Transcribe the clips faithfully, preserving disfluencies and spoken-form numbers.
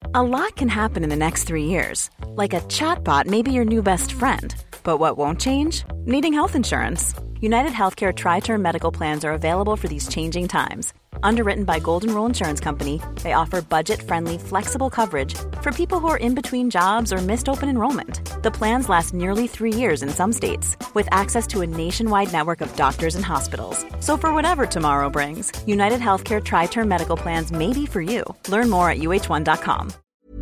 A lot can happen in the next three years. Like a chatbot may be your new best friend. But what won't change? Needing health insurance. United Healthcare Tri-Term Medical Plans are available for these changing times. Underwritten by Golden Rule Insurance Company, they offer budget-friendly, flexible coverage for people who are in between jobs or missed open enrollment. The plans last nearly three years in some states, with access to a nationwide network of doctors and hospitals. So for whatever tomorrow brings, United Healthcare Tri-Term Medical Plans may be for you. Learn more at U H one dot com.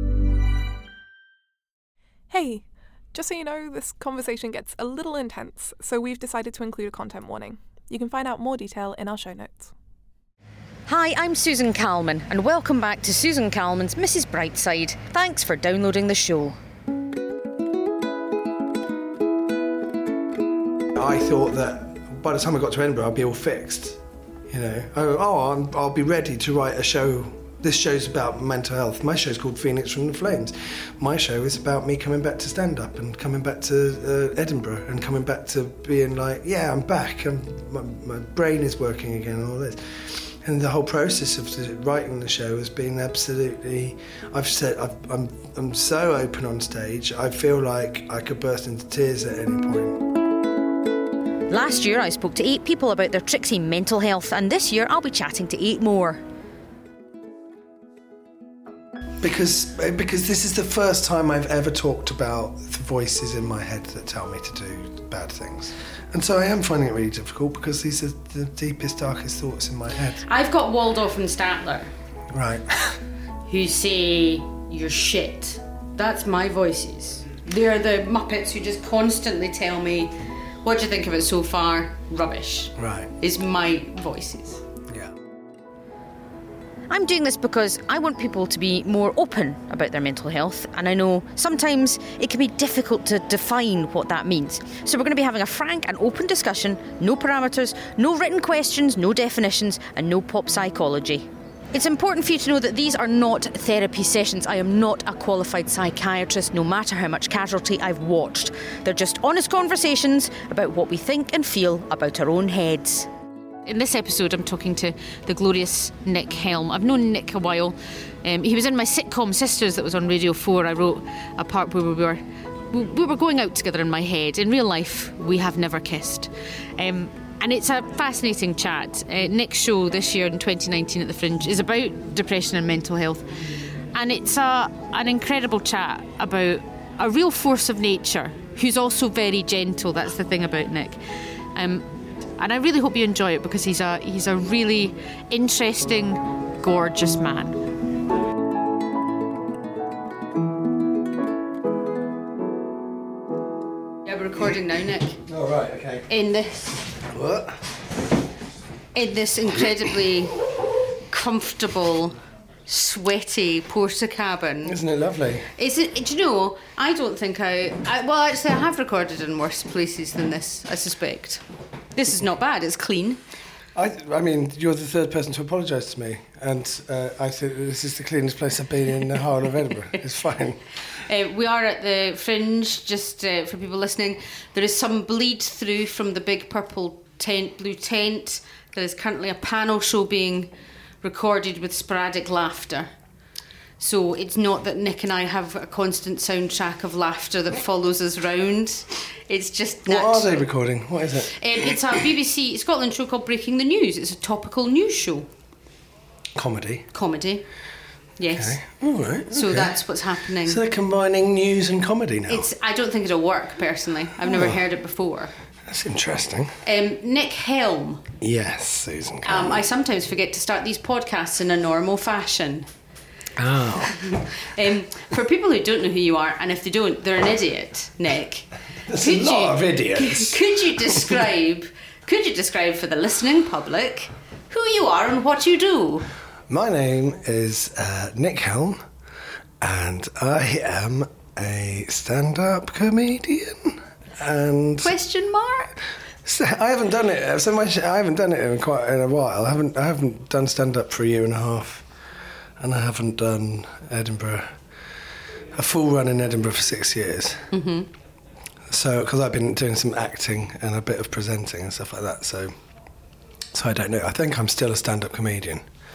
Hey, just so you know, this conversation gets a little intense, so we've decided to include a content warning. You can find out more detail in our show notes. Hi, I'm Susan Calman, and welcome back to Susan Calman's Missus Brightside. Thanks for downloading the show. I thought that by the time I got to Edinburgh, I'd be all fixed. You know, oh, oh I'm, I'll be ready to write a show. This show's about mental health. My show's called Phoenix from the Flames. My show is about me coming back to stand-up and coming back to uh, Edinburgh and coming back to being like, yeah, I'm back. I'm, my, my brain is working again and all this. And the whole process of the, writing the show has been absolutely... I've said, I've, I'm, I'm so open on stage, I feel like I could burst into tears at any point. Last year I spoke to eight people about their tricksy mental health, and this year I'll be chatting to eight more. Because because this is the first time I've ever talked about the voices in my head that tell me to do bad things. And so I am finding it really difficult because these are the deepest, darkest thoughts in my head. I've got Waldorf and Statler. Right. Who say, you're shit. That's my voices. They're the Muppets who just constantly tell me, what do you think of it so far? Rubbish. Right. Is my voices. I'm doing this because I want people to be more open about their mental health, and I know sometimes it can be difficult to define what that means. So we're going to be having a frank and open discussion, no parameters, no written questions, no definitions, and no pop psychology. It's important for you to know that these are not therapy sessions. I am not a qualified psychiatrist, no matter how much Casualty I've watched. They're just honest conversations about what we think and feel about our own heads. In this episode, I'm talking to the glorious Nick Helm. I've known Nick a while. Um, he was in my sitcom Sisters that was on Radio four. I wrote a part where we were we were going out together in my head. In real life, we have never kissed. Um, and it's a fascinating chat. Uh, Nick's show this year in twenty nineteen at the Fringe is about depression and mental health. And it's a, an incredible chat about a real force of nature who's also very gentle. That's the thing about Nick. Um, And I really hope you enjoy it because he's a he's a really interesting, gorgeous man. Yeah, we're recording now, Nick. Oh, right, okay. In this... What? In this incredibly comfortable, sweaty Porter cabin. Isn't it lovely? Is it? Do you know, I don't think I, I... Well, actually, I have recorded in worse places than this, I suspect. This is not bad, it's clean. I, I mean, you're the third person to apologise to me, and uh, I think this is the cleanest place I've been in the whole of Edinburgh. It's fine. Uh, we are at the Fringe, just uh, for people listening. There is some bleed through from the big purple tent, blue tent. There is currently a panel show being recorded with sporadic laughter. So it's not that Nick and I have a constant soundtrack of laughter that follows us round. It's just natural. What are they recording? What is it? Um, it's a B B C Scotland show called Breaking the News. It's a topical news show. Comedy? Comedy, yes. Okay. All right. So okay. That's what's happening. So they're combining news and comedy now? It's. I don't think it'll work, personally. I've never oh, heard it before. That's interesting. Um, Nick Helm. Yes, Susan. Um, I sometimes forget to start these podcasts in a normal fashion. Oh. um, for people who don't know who you are, and if they don't, they're an idiot, Nick. There's a lot you, of idiots. Could you describe, could you describe for the listening public who you are and what you do? My name is uh, Nick Helm, and I am a stand-up comedian. And question mark? So I haven't done it. So much. I haven't done it in quite in a while. I haven't. I haven't done stand-up for a year and a half. And I haven't done Edinburgh, a full run in Edinburgh for six years. Mm-hmm. So, because I've been doing some acting and a bit of presenting and stuff like that. So, so I don't know. I think I'm still a stand-up comedian.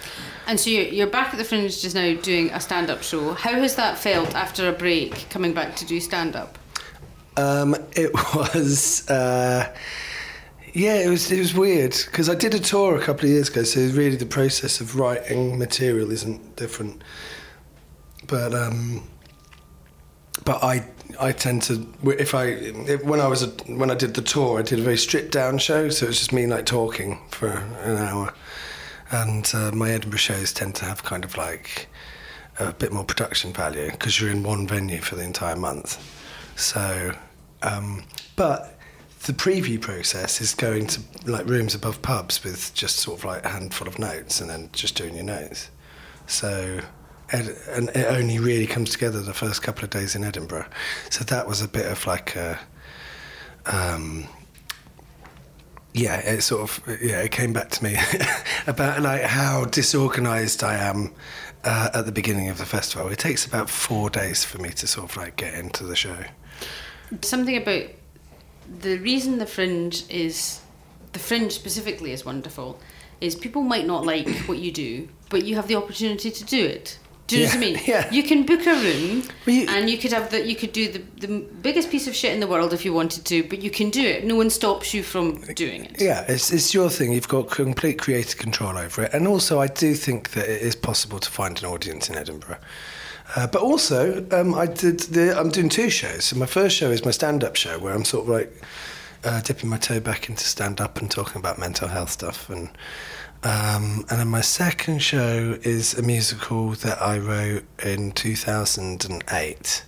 And so you're, you're back at the Fringe just now doing a stand-up show. How has that felt after a break, coming back to do stand-up? Um, it was, uh, yeah, it was it was weird because I did a tour a couple of years ago, so really the process of writing material isn't different. But um, but I I tend to if I if, when I was a, when I did the tour, I did a very stripped down show, so it was just me like talking for an hour, and uh, my Edinburgh shows tend to have kind of like a bit more production value because you're in one venue for the entire month. So, um, but the preview process is going to like rooms above pubs with just sort of like a handful of notes and then just doing your notes. So, ed- and it only really comes together the first couple of days in Edinburgh. So that was a bit of like a, um, yeah, it sort of, yeah, it came back to me about like how disorganised I am uh, at the beginning of the festival. It takes about four days for me to sort of like get into the show. Something about the reason the Fringe is, the Fringe specifically is wonderful, is people might not like what you do, but you have the opportunity to do it. Do you yeah, know what I mean? Yeah. You can book a room, well, you, and you could have the, you could do the, the biggest piece of shit in the world if you wanted to, but you can do it. No one stops you from doing it. Yeah, it's it's your thing. You've got complete creative control over it, and also I do think that it is possible to find an audience in Edinburgh. Uh, but also, um, I did the, I'm doing two shows. So my first show is my stand-up show, where I'm sort of like uh, dipping my toe back into stand-up and talking about mental health stuff. And um, and then my second show is a musical that I wrote in two thousand eight.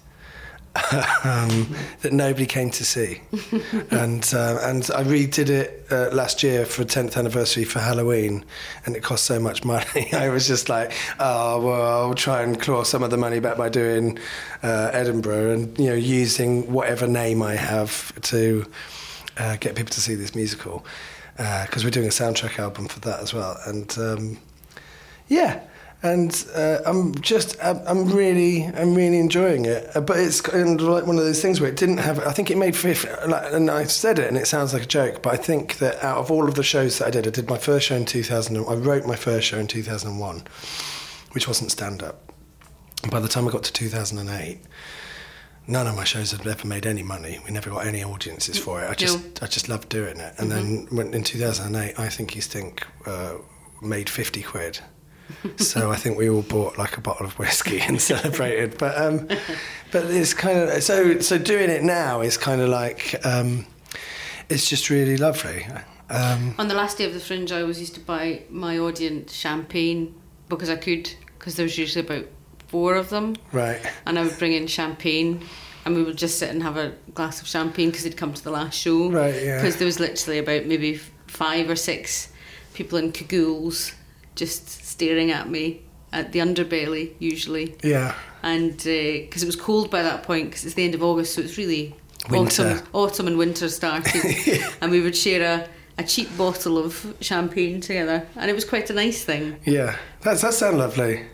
um, that nobody came to see, and uh, and I redid it uh, last year for tenth anniversary for Halloween, and it cost so much money. I was just like, oh well, I'll try and claw some of the money back by doing uh, Edinburgh, and you know, using whatever name I have to uh, get people to see this musical, because uh, we're doing a soundtrack album for that as well, and um, yeah. And uh, I'm just, I'm really, I'm really enjoying it. But it's kind of like one of those things where it didn't have, I think it made, like, and I said it and it sounds like a joke, but I think that out of all of the shows that I did, I did my first show in two thousand, I wrote my first show in two thousand one, which wasn't stand-up. And by the time I got to two thousand eight, none of my shows had ever made any money. We never got any audiences for it. I just, no. I just loved doing it. And mm-hmm. then when, in two thousand eight, I Think You Stink uh, made fifty quid. So I think we all bought like a bottle of whiskey and celebrated. But um, but it's kind of so so doing it now is kind of like um, it's just really lovely. Um, On the last day of the Fringe, I always used to buy my audience champagne because I could, because there was usually about four of them. Right. And I would bring in champagne, and we would just sit and have a glass of champagne because they'd come to the last show. Right. Yeah. Because there was literally about maybe five or six people in cagoules just staring at me at the underbelly usually. Yeah. And because uh, it was cold by that point, because it's the end of August, so it's really winter. autumn, autumn and winter started. Yeah. And we would share a, a cheap bottle of champagne together, and it was quite a nice thing. Yeah, that's that sounds lovely.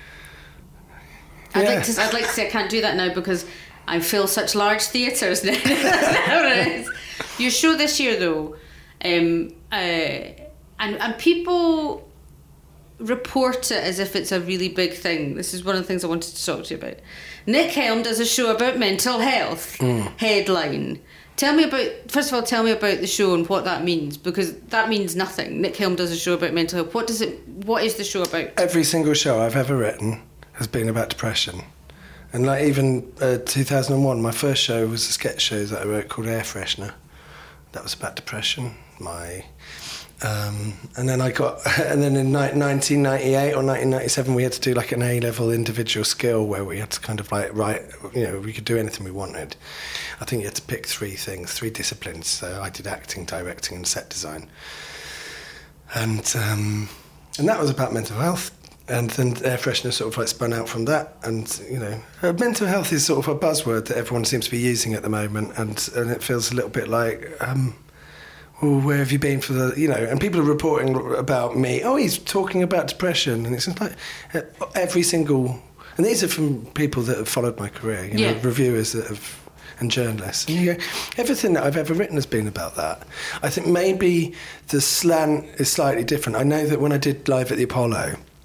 I'd yeah. like to. I'd like to say I can't do that now because I fill such large theatres now. Your show this year, though, um, uh, and and people report it as if it's a really big thing. This is one of the things I wanted to talk to you about. Nick Helm does a show about mental health. Mm. Headline. Tell me about, first of all, tell me about the show and what that means, because that means nothing. Nick Helm does a show about mental health. What does it? What is the show about? Every single show I've ever written has been about depression. And like even uh, two thousand one, my first show was a sketch show that I wrote called Air Freshener. That was about depression. My Um, and then I got, and then in nineteen ninety-eight or nineteen ninety-seven, we had to do like an A-level individual skill where we had to kind of like write, you know, we could do anything we wanted. I think you had to pick three things, three disciplines. So I did acting, directing, and set design. And um, and that was about mental health. And then Air Freshener sort of like spun out from that. And, you know, uh, mental health is sort of a buzzword that everyone seems to be using at the moment. And, and it feels a little bit like, um, well, where have you been for the, you know, and people are reporting about me, oh, he's talking about depression. And it's just like every single, and these are from people that have followed my career, you yeah. know, reviewers that have, and journalists. And you go, everything that I've ever written has been about that. I think maybe the slant is slightly different. I know that when I did Live at the Apollo,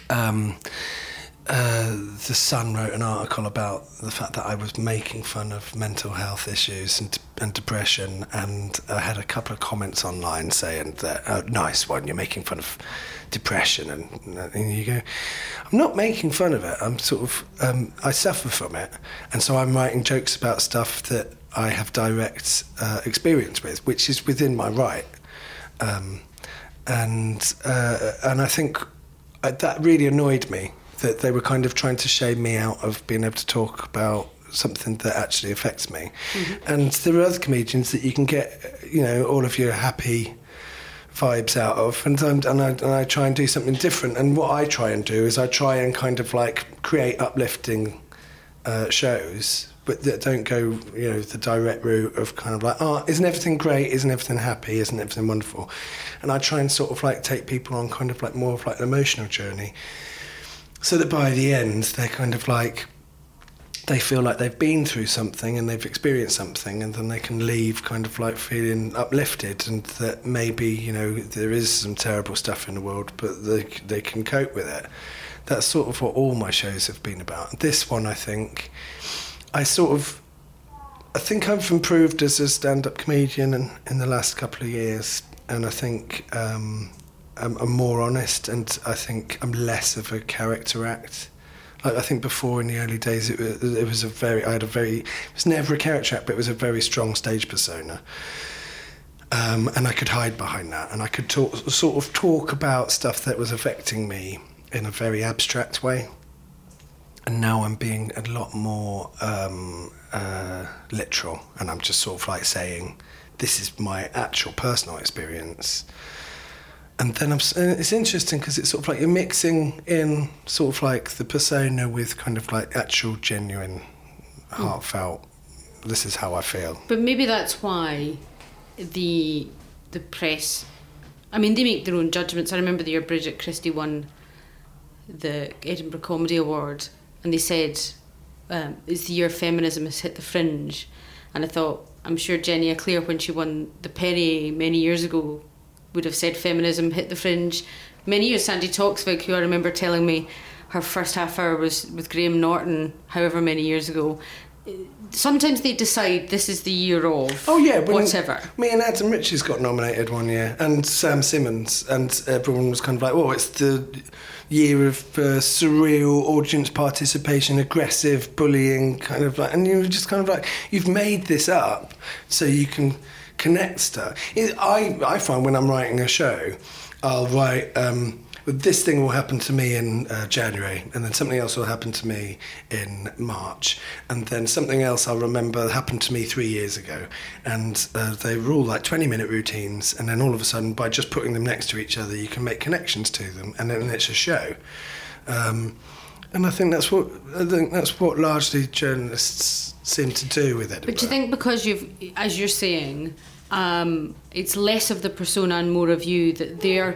Um, uh, the Sun wrote an article about the fact that I was making fun of mental health issues and, and depression, and I had a couple of comments online saying that, oh, nice one, you're making fun of depression, and, and you go, I'm not making fun of it, I'm sort of, um, I suffer from it, and so I'm writing jokes about stuff that I have direct uh, experience with, which is within my right. Um, and uh, and I think that really annoyed me, that they were kind of trying to shame me out of being able to talk about something that actually affects me. Mm-hmm. And there are other comedians that you can get, you know, all of your happy vibes out of, and, and, and, I, and I try and do something different. And what I try and do is I try and kind of like create uplifting uh, shows, but that don't go, you know, the direct route of kind of like, oh, isn't everything great? Isn't everything happy? Isn't everything wonderful? And I try and sort of like take people on kind of like more of like an emotional journey, so that by the end they're kind of like, they feel like they've been through something and they've experienced something, and then they can leave kind of like feeling uplifted, and that maybe, you know, there is some terrible stuff in the world, but they they can cope with it. That's sort of what all my shows have been about. This one, I think, I sort of, I think I've improved as a stand-up comedian in, in the last couple of years, and I think um, I'm, I'm more honest, and I think I'm less of a character act. Like, I think before in the early days it was, it was a very, I had a very, it was never a character act, but it was a very strong stage persona. Um, and I could hide behind that, and I could talk, sort of talk about stuff that was affecting me in a very abstract way. And now I'm being a lot more um, uh, literal, and I'm just sort of like saying, this is my actual personal experience. And then I'm, it's interesting because it's sort of like you're mixing in sort of like the persona with kind of like actual, genuine, heartfelt, mm. this is how I feel. But maybe that's why the the press, I mean, they make their own judgments. I remember the year Bridget Christie won the Edinburgh Comedy Award, and they said, um, it's the year feminism has hit the fringe. And I thought, I'm sure Jenny Eclair, when she won the Perry many years ago, would have said feminism hit the fringe. Many years, Sandy Toksvig, who I remember telling me her first half hour was with Graham Norton, however many years ago. Sometimes they decide this is the year of oh yeah, whatever. Me and Adam Richards got nominated one year, and Sam Simmons, and everyone was kind of like, oh, it's the year of uh, surreal audience participation, aggressive bullying, kind of like, and you were just kind of like, you've made this up so you can connect stuff. It, I, I find when I'm writing a show, I'll write, um, this thing will happen to me in uh, January, and then something else will happen to me in March, and then something else I'll remember happened to me three years ago. And uh, they were all like twenty minute routines, and then all of a sudden, by just putting them next to each other, you can make connections to them, and then it's a show. Um, and I think that's what I think that's what largely journalists seem to do with Edinburgh. But do you think because you've, as you're saying, um, it's less of the persona and more of you, that they're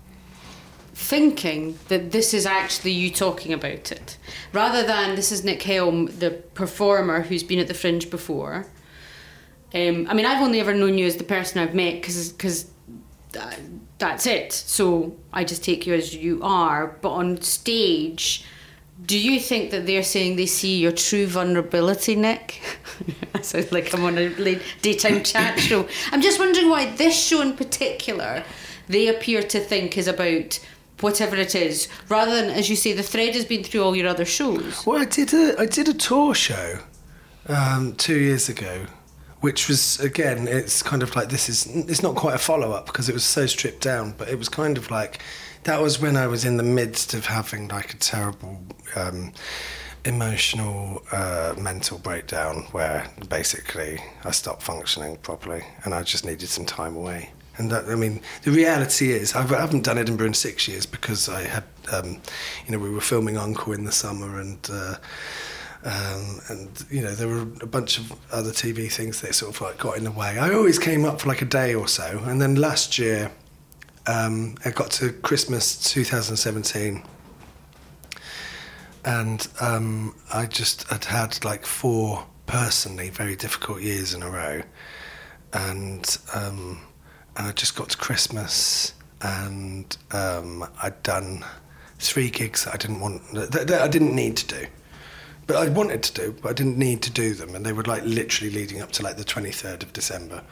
thinking that this is actually you talking about it, rather than this is Nick Helm, the performer who's been at the Fringe before. Um, I mean, I've only ever known you as the person I've met because because uh, that's it. So I just take you as you are. But on stage, do you think that they're saying they see your true vulnerability, Nick? I sound like I'm on a late daytime chat show. I'm just wondering why this show in particular, they appear to think is about whatever it is, rather than, as you say, the thread has been through all your other shows. Well, I did a I did a tour show um, two years ago, which was, again, it's kind of like, this is, it's not quite a follow-up because it was so stripped down, but it was kind of like, that was when I was in the midst of having like a terrible um, emotional uh, mental breakdown where basically I stopped functioning properly and I just needed some time away. And that, I mean, the reality is, I haven't done Edinburgh in six years because I had, um, you know, we were filming Uncle in the summer, and uh, um, and you know, there were a bunch of other T V things that sort of like got in the way. I always came up for like a day or so, and then last year, um, I got to Christmas two thousand seventeen, and um, I just had had like four personally very difficult years in a row, and. Um, And I just got to Christmas, and um, I'd done three gigs that I didn't want, that, that I didn't need to do. But I wanted to do, but I didn't need to do them. And they were like literally leading up to like the twenty-third of December.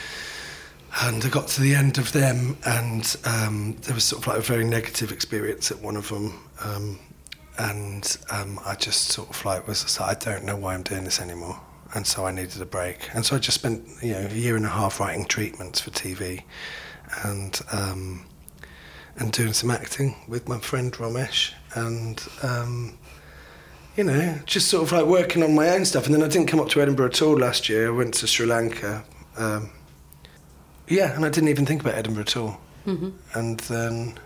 And I got to the end of them, and um, there was sort of like a very negative experience at one of them. Um, and um, I just sort of like was just like, I don't know why I'm doing this anymore. And so I needed a break. And so I just spent, you know, a year and a half writing treatments for T V and um, and doing some acting with my friend Ramesh. And, um, you know, just sort of like working on my own stuff. And then I didn't come up to Edinburgh at all last year. I went to Sri Lanka. Um, yeah, and I didn't even think about Edinburgh at all. Mm-hmm. And then,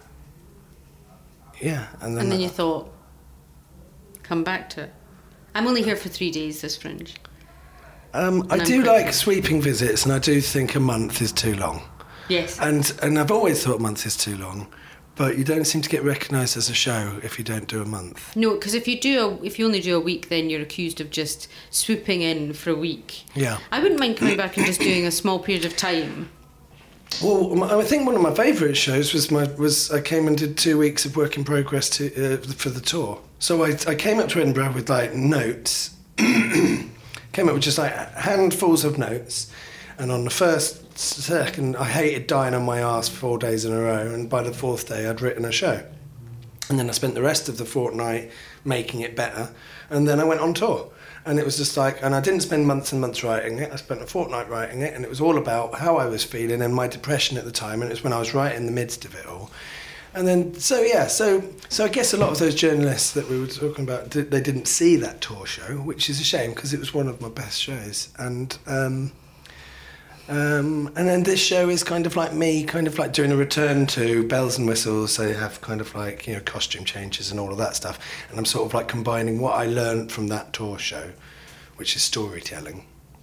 yeah. And then, and then you thought, come back to it. I'm only here for three days, this Fringe. Um, I do like sweeping visits, and I do think a month is too long. Yes. And and I've always thought a month is too long, but you don't seem to get recognised as a show if you don't do a month. No, because if you do, a, if you only do a week, then you're accused of just swooping in for a week. Yeah. I wouldn't mind coming back and just doing a small period of time. Well, I think one of my favourite shows was my was I came and did two weeks of work in progress to, uh, for the tour. So I I came up to Edinburgh with like notes. Came up with just like handfuls of notes, and on the first second I hated dying on my arse four days in a row, and by the fourth day I'd written a show. And then I spent the rest of the fortnight making it better, and then I went on tour. And it was just like, and I didn't spend months and months writing it, I spent a fortnight writing it, and it was all about how I was feeling and my depression at the time, and it was when I was right in the midst of it all. And then, so yeah, so so I guess a lot of those journalists that we were talking about, they didn't see that tour show, which is a shame because it was one of my best shows. And um, um, and then this show is kind of like me, kind of like doing a return to bells and whistles. They have kind of like, you know, costume changes and all of that stuff. And I'm sort of like combining what I learned from that tour show, which is storytelling,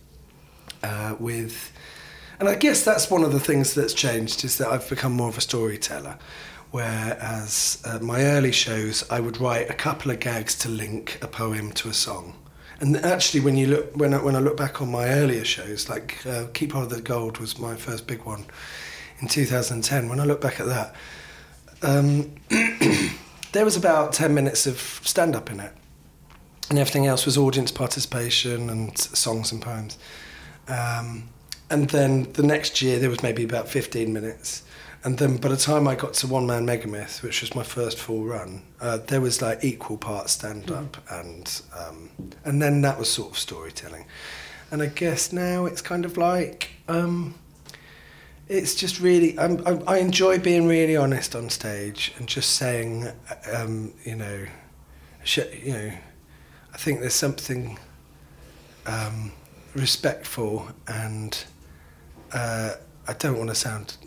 uh, with... And I guess that's one of the things that's changed, is that I've become more of a storyteller. Whereas uh, my early shows, I would write a couple of gags to link a poem to a song. And actually, when you look, when I, when I look back on my earlier shows, like uh, Keep Hold of the Gold was my first big one in two thousand ten. When I look back at that, um, there was about ten minutes of stand-up in it, and everything else was audience participation and songs and poems. Um, and then the next year, there was maybe about fifteen minutes. And then by the time I got to One Man Megamyth, which was my first full run, uh, there was like equal parts stand-up mm. and um, and then that was sort of storytelling. And I guess now it's kind of like, um, it's just really, I'm, I, I enjoy being really honest on stage and just saying, um, you know, sh- you know, I think there's something um, respectful and uh, I don't want to sound...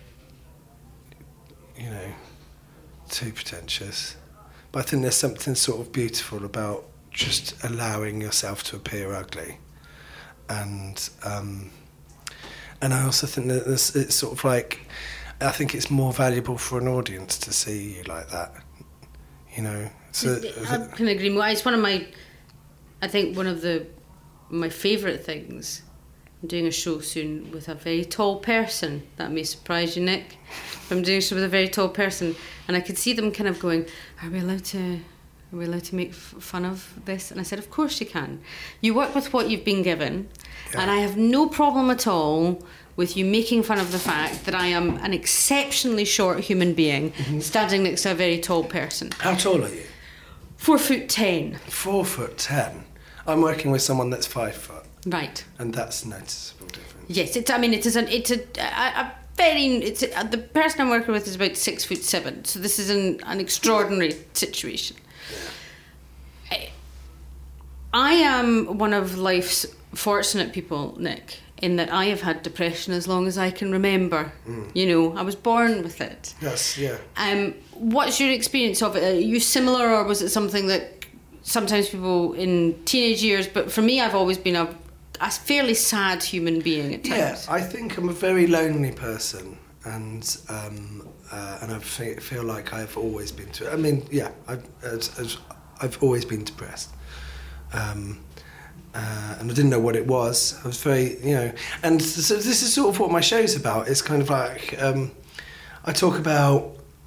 you know, too pretentious. But I think there's something sort of beautiful about just allowing yourself to appear ugly. And um, and I also think that this, it's sort of like, I think it's more valuable for an audience to see you like that, you know. So, I can agree more. It's one of my, I think one of the, my favourite things. I'm doing a show soon with a very tall person. That may surprise you, Nick. I'm doing a show with a very tall person, and I could see them kind of going, "Are we allowed to? Are we allowed to make f- fun of this?" And I said, "Of course you can. You work with what you've been given, yeah. And I have no problem at all with you making fun of the fact that I am an exceptionally short human being mm-hmm. standing next to a very tall person." How tall are you? Four foot ten. Four foot ten. I'm working with someone that's five foot. Right. And that's noticeable difference. Yes, it's. I mean, it is an. It's a, a, a very. It's a, the person I'm working with is about six foot seven. So this is an, an extraordinary situation. Yeah. I, I am one of life's fortunate people, Nick, in that I have had depression as long as I can remember. Mm. You know, I was born with it. Yes. Yeah. Um. What's your experience of it? Are you similar, or was it something that sometimes people in teenage years? But for me, I've always been a a fairly sad human being at times. Yeah, I think I'm a very lonely person, and um, uh, and I fe- feel like I've always been. To, I mean, yeah, I've, as, as I've always been depressed, um, uh, and I didn't know what it was. I was very, you know, and so this is sort of what my show's about. It's kind of like um, I talk about,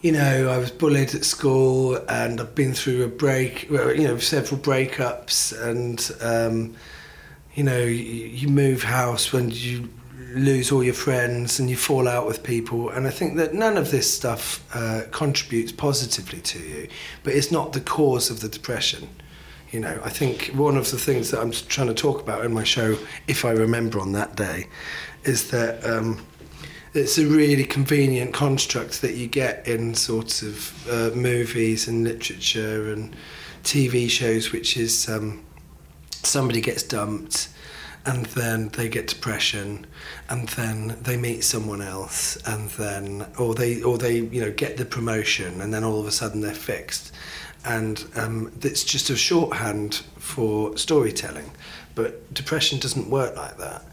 you know, I was bullied at school, and I've been through a break, you know, several breakups, and um, you know, you, you move house when you lose all your friends and you fall out with people, and I think that none of this stuff uh, contributes positively to you, but it's not the cause of the depression. You know, I think one of the things that I'm trying to talk about in my show, if I remember on that day, is that um, it's a really convenient construct that you get in sorts of uh, movies and literature and T V shows, which is um, somebody gets dumped and then they get depression and then they meet someone else and then, or they, or they, you know, get the promotion and then all of a sudden they're fixed. And um, it's just a shorthand for storytelling, but depression doesn't work like that.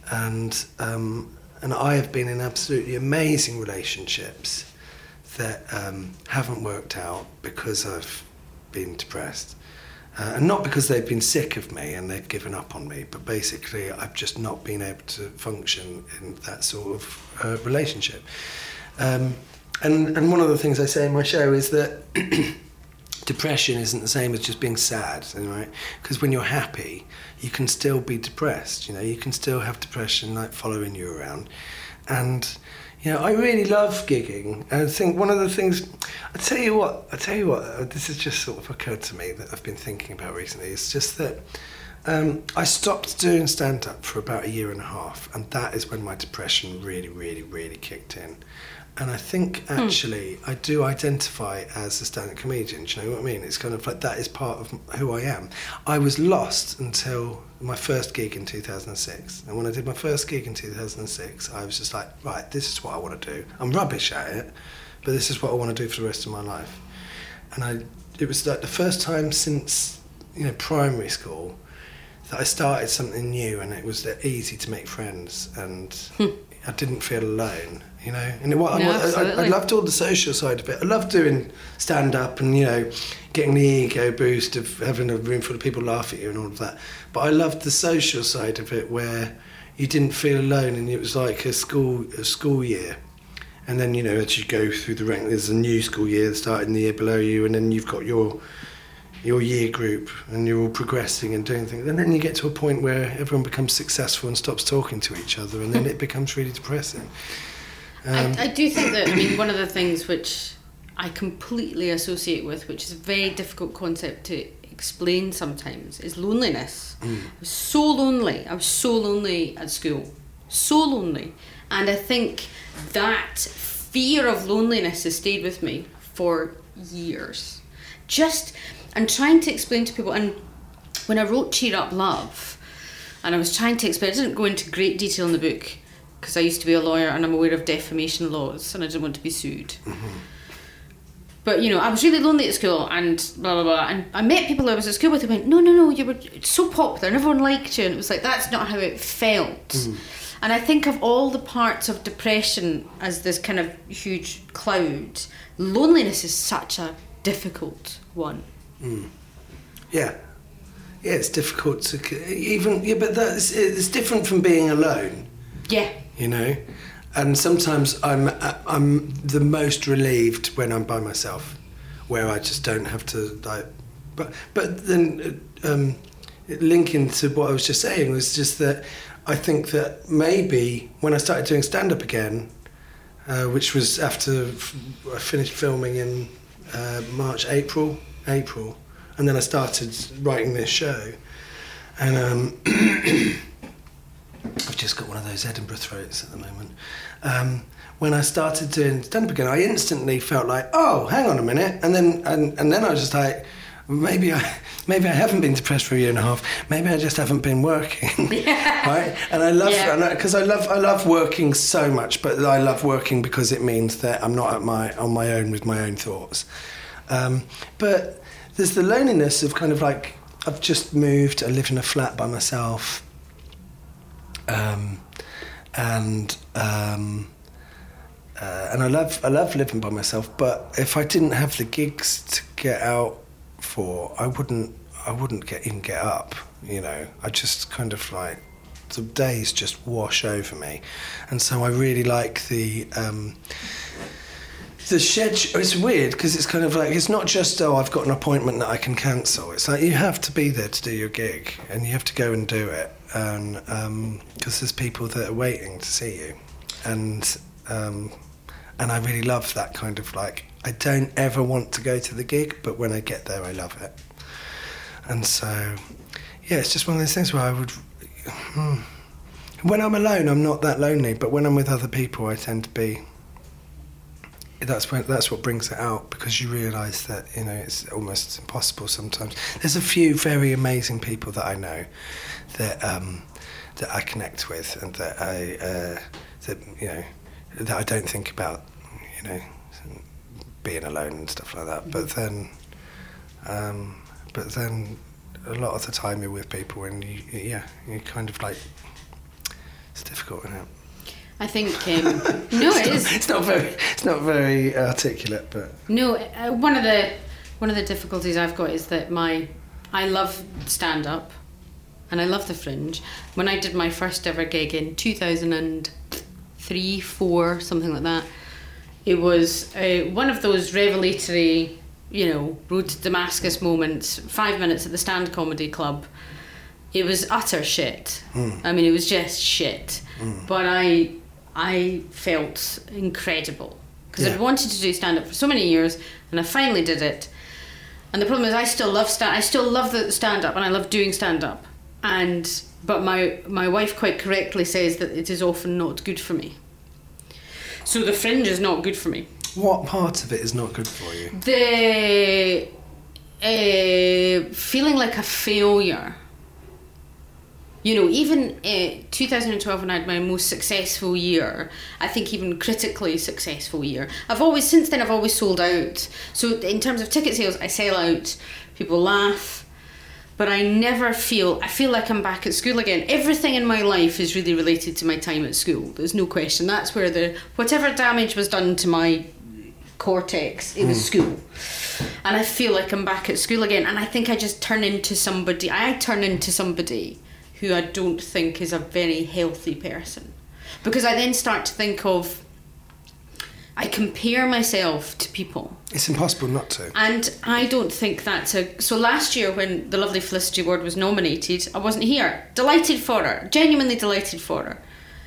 And um, and I have been in absolutely amazing relationships that um, haven't worked out because I've been depressed, uh, and not because they've been sick of me and they've given up on me, but basically I've just not been able to function in that sort of uh, relationship. Um, and and one of the things I say in my show is that. Depression isn't the same as just being sad, right? Because when you're happy, you can still be depressed. You know, you can still have depression like following you around. And you know, I really love gigging. And I think one of the things, I tell you what, I tell you what, this has just sort of occurred to me that I've been thinking about recently. It's just that um, I stopped doing stand-up for about a year and a half, and that is when my depression really, really, really kicked in. And I think actually hmm. I do identify as a stand-up comedian. Do you know what I mean? It's kind of like that is part of who I am. I was lost until my first gig in two thousand six. And when I did my first gig in two thousand six, I was just like, right, this is what I want to do. I'm rubbish at it, but this is what I want to do for the rest of my life. And I, it was like the first time since, you know, primary school that I started something new, and it was easy to make friends, and hmm. I didn't feel alone. You know, and what no, I, I, I loved all the social side of it. I loved doing stand-up and, you know, getting the ego boost of having a room full of people laugh at you and all of that. But I loved the social side of it, where you didn't feel alone, and it was like a school a school year. And then, you know, as you go through the rank, there's a new school year starting the year below you, and then you've got your your year group, and you're all progressing and doing things. And then you get to a point where everyone becomes successful and stops talking to each other, and then it becomes really depressing. Um, I, I do think that, I mean, one of the things which I completely associate with, which is a very difficult concept to explain sometimes, is loneliness. Mm. I was so lonely. I was so lonely at school. So lonely. And I think that fear of loneliness has stayed with me for years. Just, and trying to explain to people, and when I wrote Cheer Up Love, and I was trying to explain, I didn't go into great detail in the book, because I used to be a lawyer and I'm aware of defamation laws and I didn't want to be sued. Mm-hmm. But, you know, I was really lonely at school and blah, blah, blah. And I met people I was at school with who went, no, no, no, you were so popular and everyone liked you. And it was like, that's not how it felt. Mm-hmm. And I think of all the parts of depression as this kind of huge cloud, loneliness is such a difficult one. Mm. Yeah. Yeah, it's difficult to even, yeah, but that's, it's different from being alone. Yeah. You know, and sometimes I'm I'm the most relieved when I'm by myself, where I just don't have to like. But but then um, linking to what I was just saying was just that I think that maybe when I started doing stand-up again, uh, which was after I finished filming in uh, March, April, April, and then I started writing this show, and. Um, I've just got one of those Edinburgh throats at the moment. Um, when I started doing stand-up again, I instantly felt like, oh, hang on a minute, and then and, and then I was just like, maybe I maybe I haven't been depressed for a year and a half. Maybe I just haven't been working, right? And I love because yeah. I, I love I love working so much, but I love working because it means that I'm not at my on my own with my own thoughts. Um, but there's the loneliness of kind of like I've just moved. I live in a flat by myself. Um, and um, uh, and I love I love living by myself. But if I didn't have the gigs to get out for, I wouldn't I wouldn't get even get up. You know, I just kind of like the days just wash over me, and so I really like the um, The schedule, it's weird because it's kind of like, it's not just, oh, I've got an appointment that I can cancel. It's like you have to be there to do your gig and you have to go and do it. And um, because there's people that are waiting to see you. And um, and I really love that kind of like, I don't ever want to go to the gig, but when I get there, I love it. And so, yeah, it's just one of those things where I would... Hmm, when I'm alone, I'm not that lonely, but when I'm with other people, I tend to be... That's when, that's what brings it out, because you realise that, you know, it's almost impossible sometimes. There's a few very amazing people that I know that um, that I connect with and that I uh, that you know that I don't think about, you know, being alone and stuff like that. But then, um, but then, a lot of the time you're with people and you, yeah, you kind of like, it's difficult, isn't it? I think um, no, it is. It's not very. It's not very articulate, but no. Uh, one of the one of the difficulties I've got is that my I love stand up, and I love the Fringe. When I did my first ever gig in two thousand three, four, something like that, it was uh, one of those revelatory, you know, road to Damascus moments. Five minutes at the Stand Comedy Club. It was utter shit. Mm. I mean, it was just shit. Mm. But I. I felt incredible because yeah. I'd wanted to do stand-up for so many years, and I finally did it. And the problem is, I still love stand. I still love the stand-up, and I love doing stand-up. And but my my wife quite correctly says that it is often not good for me. So the Fringe is not good for me. What part of it is not good for you? The uh, feeling like a failure. You know, even uh, two thousand twelve, when I had my most successful year, I think even critically successful year, I've always, since then, I've always sold out. So in terms of ticket sales, I sell out, people laugh, but I never feel, I feel like I'm back at school again. Everything in my life is really related to my time at school. There's no question. That's where the, whatever damage was done to my cortex, it was mm. school. And I feel like I'm back at school again. And I think I just turn into somebody, I turn into somebody who I don't think is a very healthy person. Because I then start to think of, I compare myself to people. It's impossible not to. And I don't think that's a... So last year when the lovely Felicity Ward was nominated, I wasn't here. Delighted for her. Genuinely delighted for her.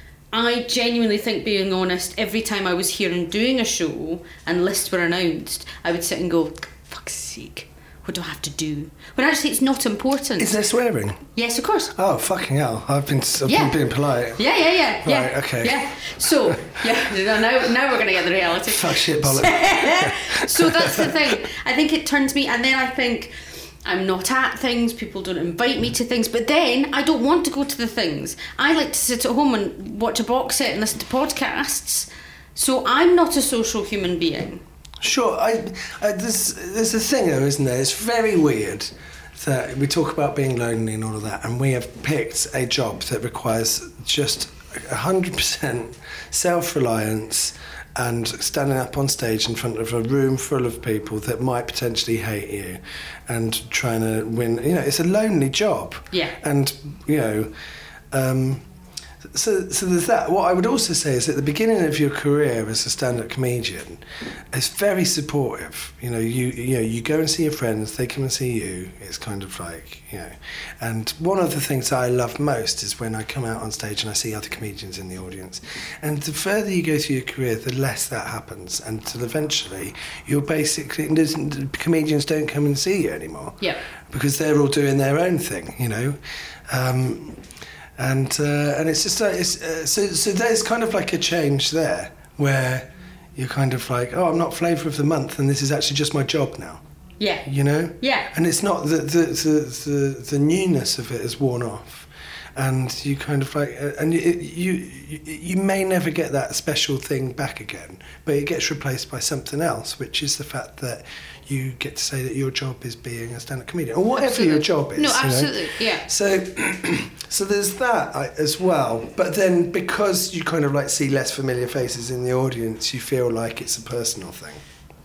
I genuinely think, being honest, every time I was here and doing a show and lists were announced, I would sit and go, fuck's sake, what do I have to do? But actually, it's not important. Is there swearing? Yes, of course. Oh, fucking hell. I've been, I've yeah. been being polite. Yeah, yeah, yeah. Right, yeah. okay. Yeah. So, yeah, now, now we're going to get the reality. Fuck shit, bollocks. So that's the thing. I think it turns me, and then I think, I'm not at things, people don't invite me to things, but then I don't want to go to the things. I like to sit at home and watch a box set and listen to podcasts. So I'm not a social human being. Sure, I, I, there's, there's a thing though, isn't there? It's very weird that we talk about being lonely and all of that, and we have picked a job that requires just one hundred percent self-reliance and standing up on stage in front of a room full of people that might potentially hate you and trying to win. You know, it's a lonely job. Yeah. And, you know... Um, So, so there's that. What I would also say is at the beginning of your career as a stand-up comedian, it's very supportive. You know, you you know, you go and see your friends, they come and see you. It's kind of like, you know. And one of the things that I love most is when I come out on stage and I see other comedians in the audience. And the further you go through your career, the less that happens. Until eventually, you're basically, comedians don't come and see you anymore. Yeah. Because they're all doing their own thing, you know. Um, And uh, and it's just uh, it's uh, so so there's kind of like a change there where you're kind of like, oh, I'm not flavour of the month, and this is actually just my job now. Yeah. You know. Yeah. And it's not the the the the, the newness of it has worn off, and you kind of like uh, and it, you you may never get that special thing back again, but it gets replaced by something else, which is the fact that you get to say that your job is being a stand-up comedian, or whatever absolutely. your job is. No, absolutely, you know? yeah. So, so there's that as well. But then, because you kind of like see less familiar faces in the audience, you feel like it's a personal thing.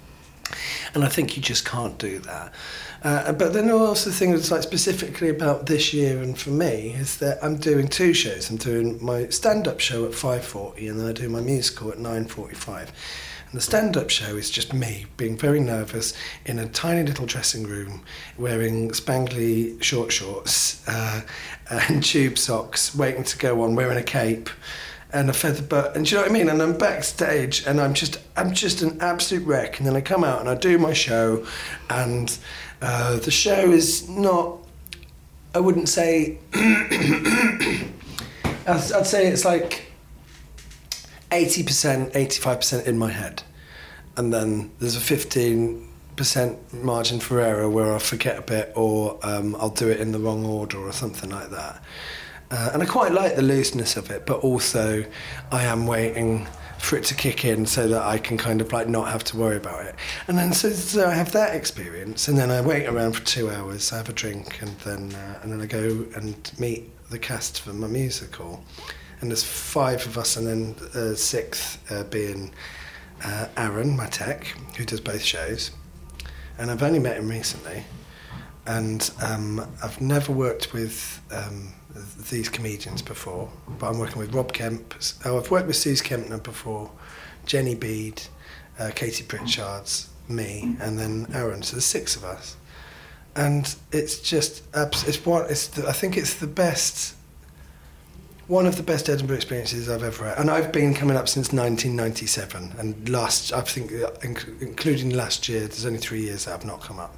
And I think you just can't do that. Uh, but then also the thing that's like specifically about this year and for me is that I'm doing two shows. I'm doing my stand-up show at five forty, and then I do my musical at nine forty-five. And the stand-up show is just me being very nervous in a tiny little dressing room, wearing spangly short shorts uh, and tube socks, waiting to go on, wearing a cape and a feather butt, and do you know what I mean? And I'm backstage, and I'm just, I'm just an absolute wreck. And then I come out and I do my show, and uh, the show is not. I wouldn't say. I'd, I'd say it's like eighty percent, eighty-five percent in my head, and then there's a fifteen percent margin for error where I forget a bit, or um, I'll do it in the wrong order or something like that. Uh, and I quite like the looseness of it, but also I am waiting for it to kick in so that I can kind of like not have to worry about it. And then so, so I have that experience, and then I wait around for two hours, I have a drink, and then uh, and then I go and meet the cast for my musical. And there's five of us, and then uh, sixth uh, being uh, Aaron, my tech, who does both shows. And I've only met him recently, and um, I've never worked with um, these comedians before, but I'm working with Rob Kemp. Oh, I've worked with Suze Kempner before, Jenny Bede, uh, Katie Pritchard's, me, and then Aaron. So there's six of us, and it's just it's one. It's the, I think it's the best, one of the best Edinburgh experiences I've ever had, and I've been coming up since nineteen ninety-seven. And last, I think, including last year, there's only three years that I've not come up.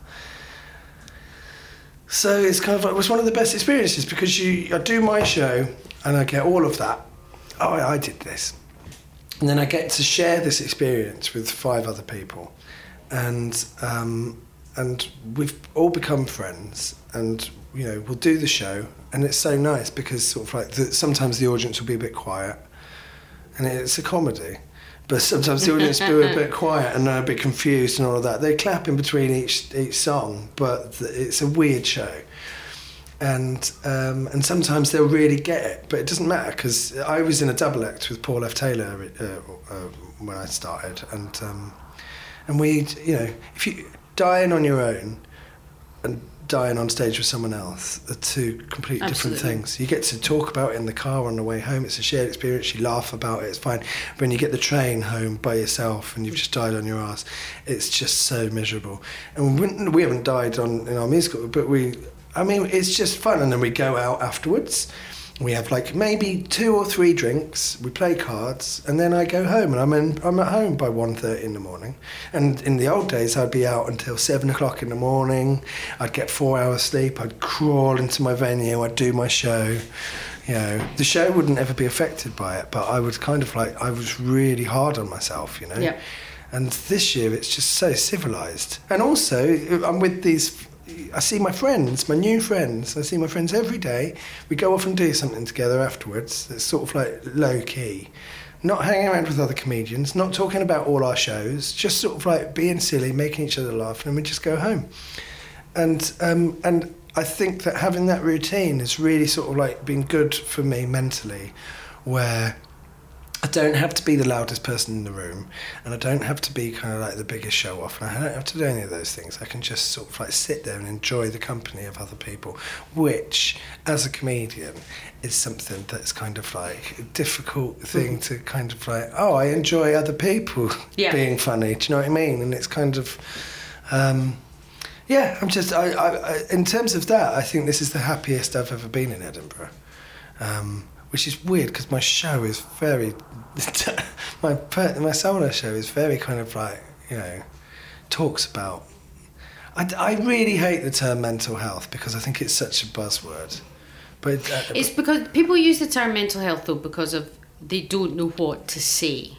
So it's kind of like, it was one of the best experiences, because you, I do my show and I get all of that. Oh, I did this. And then I get to share this experience with five other people. And um, and we've all become friends, and, you know, we'll do the show, and it's so nice because sort of like the, sometimes the audience will be a bit quiet, and it's a comedy. But sometimes the audience will be a bit quiet and they're a bit confused and all of that. They clap in between each each song, but it's a weird show. And um, and sometimes they'll really get it, but it doesn't matter, because I was in a double act with Paul F. Taylor uh, uh, when I started, and um, and we, you know, if you dying on your own and dying on stage with someone else are two completely different things. You get to talk about it in the car on the way home. It's a shared experience. You laugh about it. It's fine. But when you get the train home by yourself and you've just died on your ass, it's just so miserable. And we, we haven't died on in our musical, but we. I mean, it's just fun. And then we go out afterwards. We have like maybe two or three drinks, we play cards, and then I go home, and I'm in, I'm at home by one thirty in the morning. And in the old days, I'd be out until seven o'clock in the morning. I'd get four hours sleep. I'd crawl into my venue. I'd do my show. You know, the show wouldn't ever be affected by it, but I was kind of like, I was really hard on myself, you know. Yeah. And this year, it's just so civilised. And also, I'm with these. I see my friends, my new friends. I see my friends every day. We go off and do something together afterwards. It's sort of like low key. Not hanging around with other comedians, not talking about all our shows, just sort of like being silly, making each other laugh, and then we just go home. And um, and I think that having that routine has really sort of like been good for me mentally, where I don't have to be the loudest person in the room, and I don't have to be kind of like the biggest show off, and I don't have to do any of those things. I can just sort of like sit there and enjoy the company of other people, which, as a comedian, is something that's kind of like a difficult thing mm. to kind of like, oh, I enjoy other people yeah. being funny, do you know what I mean? And it's kind of, um, yeah, I'm just, I, I, I, in terms of that, I think this is the happiest I've ever been in Edinburgh. Um, Which is weird, because my show is very, my my solo show is very kind of like, you know, talks about. I, I really hate the term mental health, because I think it's such a buzzword. But uh, it's because people use the term mental health though because of they don't know what to say,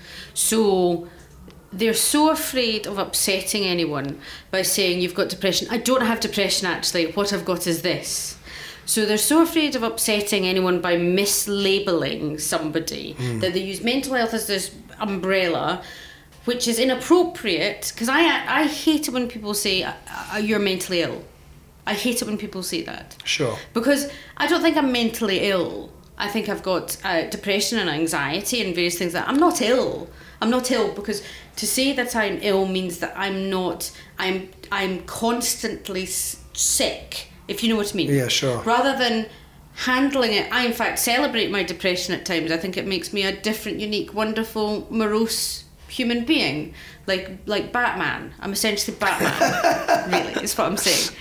so they're so afraid of upsetting anyone by saying you've got depression. I don't have depression actually. What I've got is this. So they're so afraid of upsetting anyone by mislabeling somebody mm. that they use mental health as this umbrella, which is inappropriate, because I I hate it when people say uh, you're mentally ill. I hate it when people say that. Sure. Because I don't think I'm mentally ill. I think I've got uh, depression and anxiety and various things that I'm not ill. I'm not ill because to say that I'm ill means that I'm not. I'm I'm constantly s- sick. If you know what I mean. Yeah, sure. Rather than handling it, I in fact celebrate my depression at times. I think it makes me a different, unique, wonderful, morose human being, like like Batman. I'm essentially Batman, really, is what I'm saying.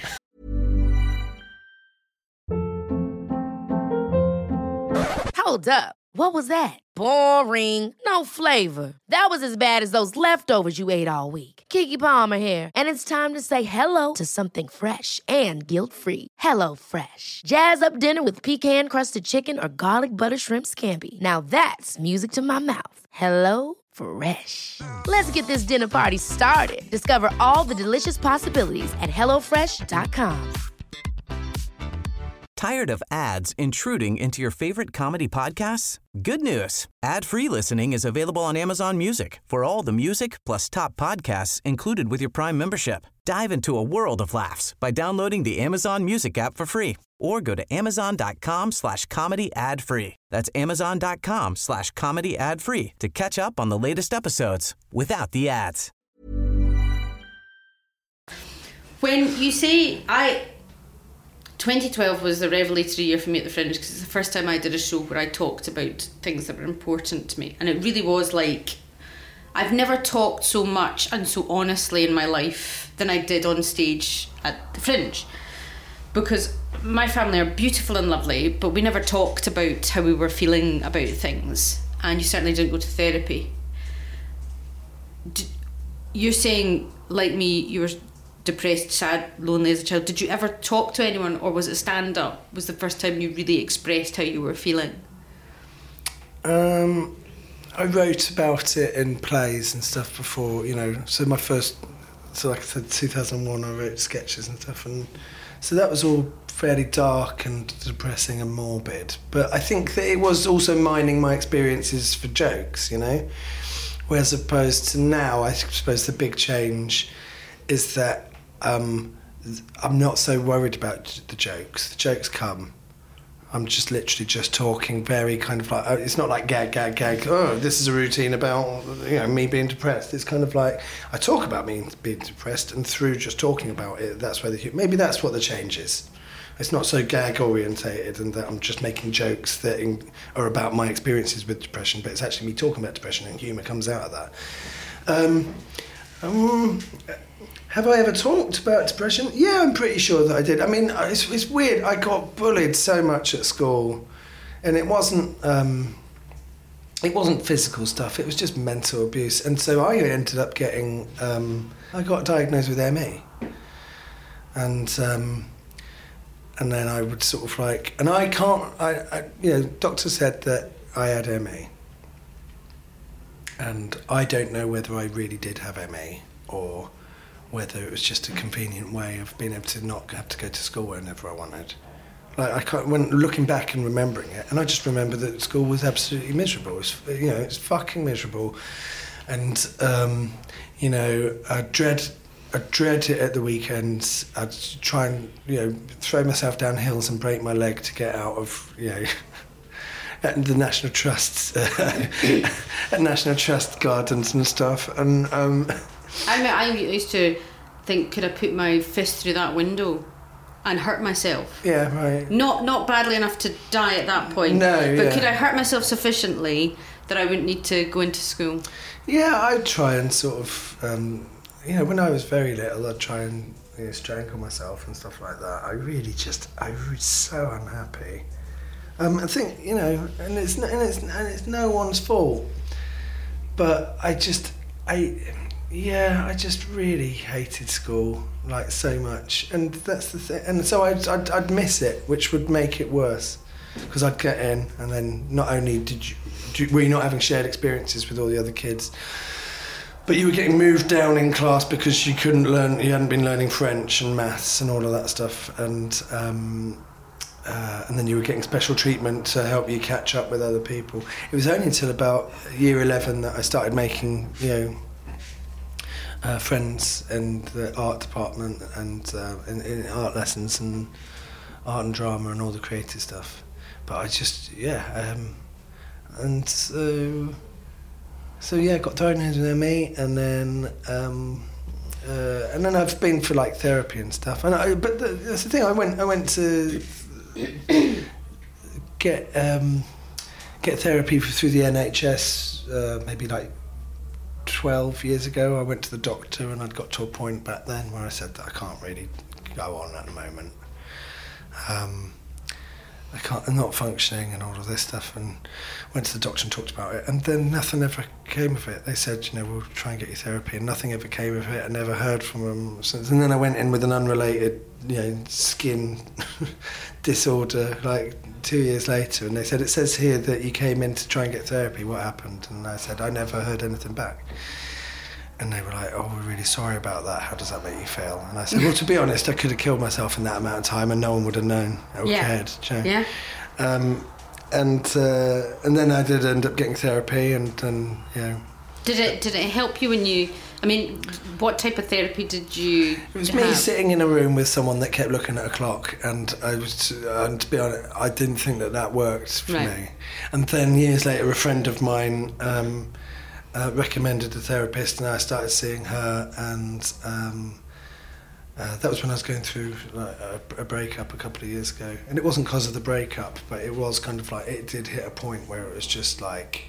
Hold up. What was that? Boring. No flavor. That was as bad as those leftovers you ate all week. Keke Palmer here, and it's time to say hello to something fresh and guilt-free. Hello Fresh. Jazz up dinner with pecan-crusted chicken or garlic butter shrimp scampi. Now that's music to my mouth. Hello Fresh. Let's get this dinner party started. Discover all the delicious possibilities at hello fresh dot com. Tired of ads intruding into your favorite comedy podcasts? Good news. Ad-free listening is available on Amazon Music for all the music plus top podcasts included with your Prime membership. Dive into a world of laughs by downloading the Amazon Music app for free or go to amazon.com slash comedy ad free. That's amazon.com slash comedy ad free to catch up on the latest episodes without the ads. When you say I... twenty twelve was a revelatory year for me at the Fringe because it's the first time I did a show where I talked about things that were important to me, and it really was like I've never talked so much and so honestly in my life than I did on stage at the Fringe, because my family are beautiful and lovely, but we never talked about how we were feeling about things, and you certainly didn't go to therapy. You're saying, like me, you were depressed, sad, lonely as a child. Did you ever talk to anyone, or was it stand-up? Was the first time you really expressed how you were feeling? Um, I wrote about it in plays and stuff before, you know, so my first, so like I said, two thousand one, I wrote sketches and stuff, and so that was all fairly dark and depressing and morbid. But I think that it was also mining my experiences for jokes, you know, whereas opposed to now, I suppose the big change is that Um, I'm not so worried about the jokes. The jokes come. I'm just literally just talking very kind of like, it's not like gag, gag, gag, oh, this is a routine about, you know, me being depressed. It's kind of like, I talk about me being depressed, and through just talking about it, that's where the, maybe that's what the change is. It's not so gag orientated and that I'm just making jokes that in, are about my experiences with depression, but it's actually me talking about depression, and humour comes out of that. Um, um, Have I ever talked about depression? Yeah, I'm pretty sure that I did. I mean, it's, it's weird. I got bullied so much at school, and it wasn't um, it wasn't physical stuff. It was just mental abuse, and so I ended up getting um, I got diagnosed with M E, and um, and then I would sort of like, and I can't. I, I you know, doctor said that I had M E, and I don't know whether I really did have M E or whether it was just a convenient way of being able to not have to go to school whenever I wanted. Like I can't, when looking back and remembering it, and I just remember that school was absolutely miserable. It's, you know, it's fucking miserable, and um, you know, I dread, I dread it at the weekends. I'd try and, you know, throw myself down hills and break my leg to get out of, you know, at the National Trust, uh, at National Trust gardens and stuff, and. Um, I mean, I used to think, could I put my fist through that window and hurt myself? Yeah, right. Not not badly enough to die at that point. No, but yeah. Could I hurt myself sufficiently that I wouldn't need to go into school? Yeah, I'd try and sort of, um, you know, when I was very little, I'd try and, you know, strangle myself and stuff like that. I really just, I was so unhappy. Um, I think, you know, and it's and it's and it's no one's fault, but I just, I. Yeah, I just really hated school, like, so much, and that's the thing. And so I'd, I'd, I'd miss it, which would make it worse, because I'd get in, and then not only did you, did, were you not having shared experiences with all the other kids, but you were getting moved down in class because you couldn't learn, you hadn't been learning French and maths and all of that stuff, and um, uh, and then you were getting special treatment to help you catch up with other people. It was only until about year eleven that I started making, you know, Uh, friends in the art department and uh, in, in art lessons and art and drama and all the creative stuff. But I just, yeah, um, and so, so yeah, got diagnosed with M E, and then, um, uh, and then I've been for like therapy and stuff. And I, but the, that's the thing. I went, I went to get um, get therapy through the N H S, uh, maybe like twelve years ago, I went to the doctor and I'd got to a point back then where I said that I can't really go on at the moment. Um, I can't, I'm not functioning and all of this stuff, and went to the doctor and talked about it, and then nothing ever came of it. They said, you know, we'll try and get you therapy, and nothing ever came of it. I never heard from them since. And then I went in with an unrelated, you know, skin disorder like two years later, and they said, it says here that you came in to try and get therapy. What happened? And I said, I never heard anything back. And they were like, oh, we're really sorry about that. How does that make you feel? And I said, well, to be honest, I could have killed myself in that amount of time and no one would have known or yeah. cared. You know? Yeah. Um, and uh, and then I did end up getting therapy, and then, you know. Did it Did it help you when you, I mean, what type of therapy did you It was have? me sitting in a room with someone that kept looking at a clock, and I was, and to be honest, I didn't think that that worked for right. me. And then years later, a friend of mine um, uh, recommended a therapist, and I started seeing her, and um, uh, that was when I was going through like, a, a breakup a couple of years ago. And it wasn't because of the breakup, but it was kind of like, it did hit a point where it was just like,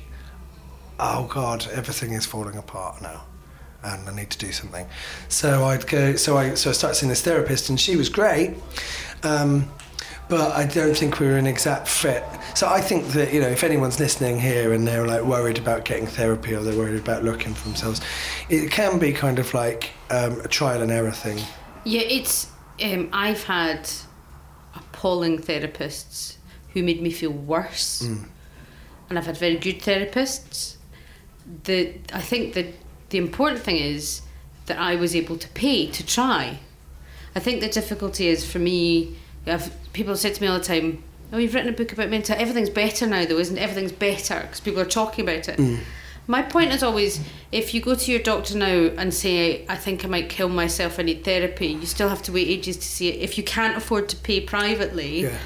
oh God, everything is falling apart now, and I need to do something. So I'd go. So I so I started seeing this therapist, and she was great, um, but I don't think we were an exact fit. So I think that, you know, if anyone's listening here and they're like worried about getting therapy, or they're worried about looking for themselves, it can be kind of like um, a trial and error thing. Yeah, it's. Um, I've had appalling therapists who made me feel worse, mm. and I've had very good therapists. The I think that the important thing is that I was able to pay to try. I think the difficulty is for me. I've, people say to me all the time, "Oh, you've written a book about mental. Everything's better now, though, isn't everything's better because people are talking about it." Mm. My point is always, if you go to your doctor now and say, I think I might kill myself, I need therapy, you still have to wait ages to see it. If you can't afford to pay privately, yeah.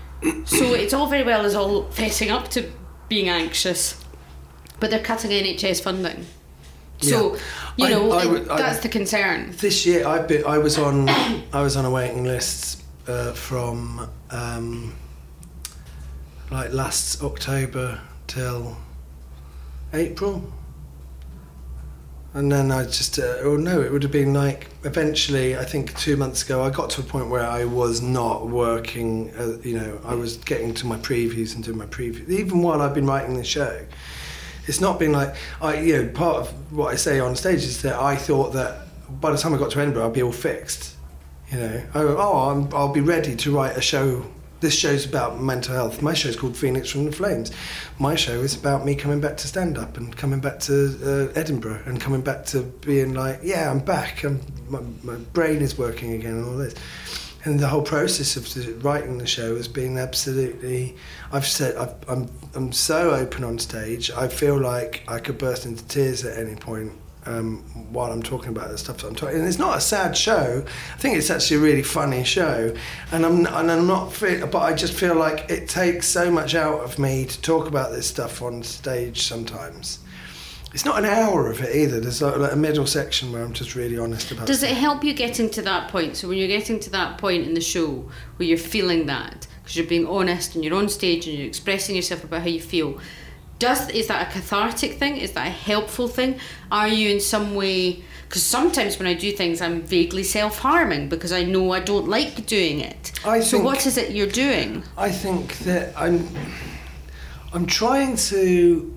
So it's all very well as all fessing up to being anxious, but they're cutting N H S funding. So, yeah. you I, know, I would, that's I, the concern. This year, I've been, I was on, I was on a waiting list uh, from um, like last October till April, and then I just uh, oh no it would have been like eventually I think two months ago I got to a point where I was not working, uh, you know I was getting to my previews and doing my previews even while I've been writing the show. It's not been like I you know part of what I say on stage is that I thought that by the time I got to Edinburgh I'd be all fixed, you know I, oh I'm, I'll be ready to write a show. This show's about mental health. My show's called Phoenix from the Flames. My show is about me coming back to stand-up and coming back to uh, Edinburgh and coming back to being like, yeah, I'm back. I'm, my, my brain is working again and all this. And the whole process of the, writing the show has been absolutely... I've said, I've, I'm, I'm so open on stage. I feel like I could burst into tears at any point. Um, while I'm talking about the stuff that I'm talking, and it's not a sad show. I think it's actually a really funny show, and I'm and I'm not. But I just feel like it takes so much out of me to talk about this stuff on stage. Sometimes it's not an hour of it either. There's like, like a middle section where I'm just really honest about. Does stuff. it help you getting to that point? So when you're getting to that point in the show where you're feeling that because you're being honest and you're on stage and you're expressing yourself about how you feel. Does is that a cathartic thing? Is that a helpful thing? Are you in some way... Because sometimes when I do things, I'm vaguely self-harming because I know I don't like doing it. I so think, what is it you're doing? I think that I'm... I'm trying to...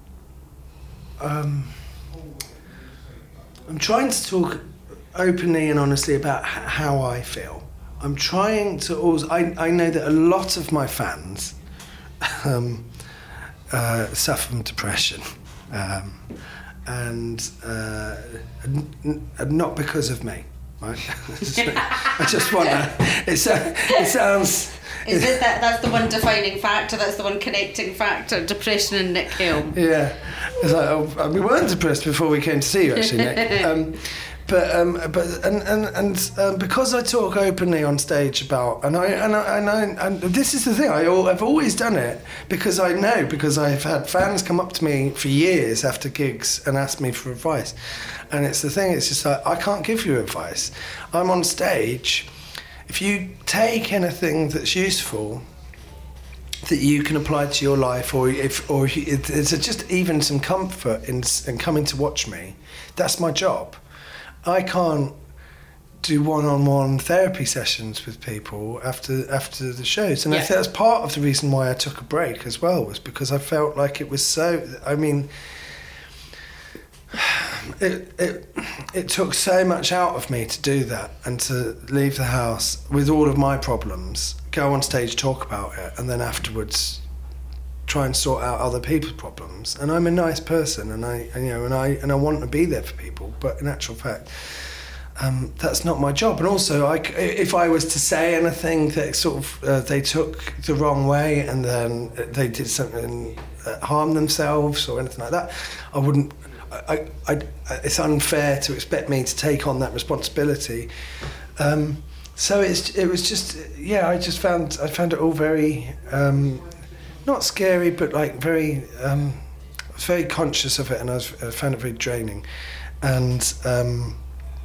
Um, I'm trying to talk openly and honestly about h- how I feel. I'm trying to also... I, I know that a lot of my fans... Um, Uh, suffer from depression, um, and uh, n- n- not because of me, right? I just want to. It, it sounds. Is it that that's the one defining factor? That's the one connecting factor? Depression and Nick Helm. Yeah, it's like oh, we weren't depressed before we came to see you, actually, Nick. Um, But um, but and and and um, because I talk openly on stage about and I and I and, I, and this is the thing I I've always done it because I know because I've had fans come up to me for years after gigs and ask me for advice, and it's the thing it's just like I can't give you advice. I'm on stage. If you take anything that's useful, that you can apply to your life, or if, or if it's just even some comfort in, in coming to watch me. That's my job. I can't do one-on-one therapy sessions with people after after the shows, and yeah. I think that's part of the reason why I took a break as well, was because I felt like it was so. I mean, it it it took so much out of me to do that and to leave the house with all of my problems, go on stage, talk about it, and then afterwards try and sort out other people's problems. And I'm a nice person, and I and, you know and I and I want to be there for people, but in actual fact, um, that's not my job. And also, I, if I was to say anything that sort of uh, they took the wrong way, and then they did something that harmed themselves or anything like that, I wouldn't. I, I, it's unfair to expect me to take on that responsibility. Um, so it's it was just yeah. I just found I found it all very um, not scary, but like very um, I was very conscious of it, and I, was, I found it very draining. And um,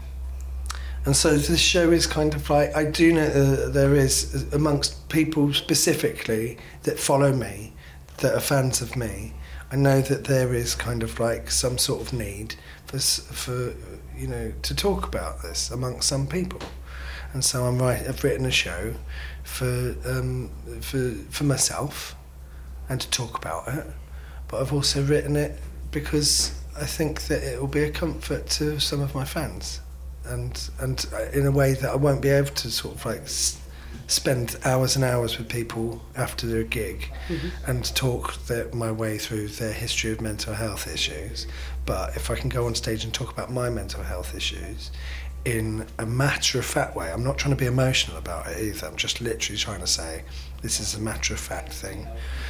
and so this show is kind of like, I do know uh, there is amongst people specifically that follow me, that are fans of me. I know that there is kind of like some sort of need for, for you know, to talk about this amongst some people, and so I'm right. I've written a show for um, for for myself, and to talk about it. But I've also written it because I think that it will be a comfort to some of my fans, and and in a way that I won't be able to sort of like spend hours and hours with people after their gig mm-hmm. and talk their, my way through their history of mental health issues. But if I can go on stage and talk about my mental health issues in a matter-of-fact way, I'm not trying to be emotional about it either, I'm just literally trying to say this is a matter-of-fact thing,